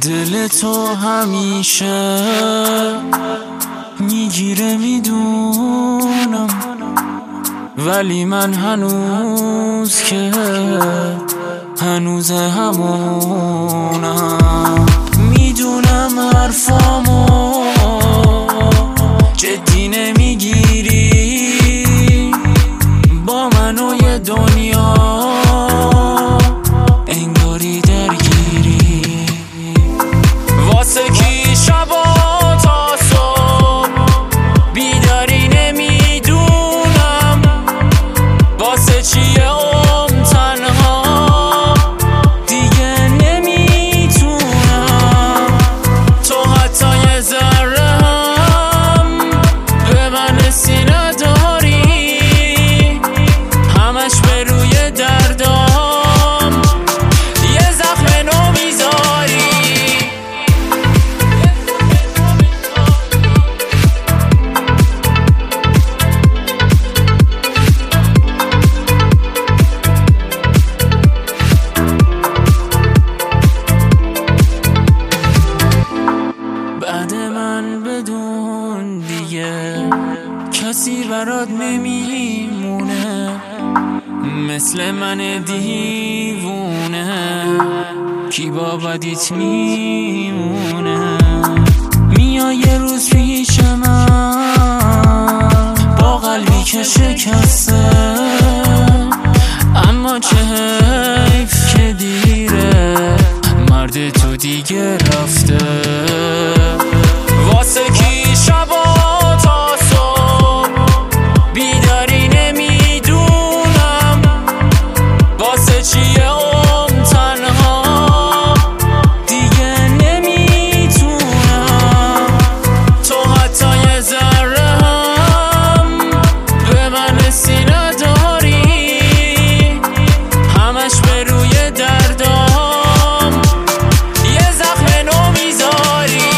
دل تو همیشه میگیره میدونم، ولی من هنوز که هنوز همونم. میدونم حرفامو جدی نمیگیری، با من و یه دنیا انگاری درگیری. واسه کی شبا تا صبح بیداری نمیدونم، واسه چیه تنها دیگه نمیتونم. تو حتی یه ذره هم به من حسی نداری، همش به روی دردام یه زخم نو میذاری. بعد من بدون دیگه کسی برات نمیمونه، مثل من دیوونه کی با بدیت میمونه. میای یه روز پیش من با قلبی که شکسته، اما چه حیف که دیره، مرد تو دیگه رفته. واسه کی شبا تا صبح بیداری نمیدونم، واسه چیه تنها دیگه نمیتونم. تو حتی یه ذره هم به من حسی نداری، همش به روی دردام یه زخم نو میذاری.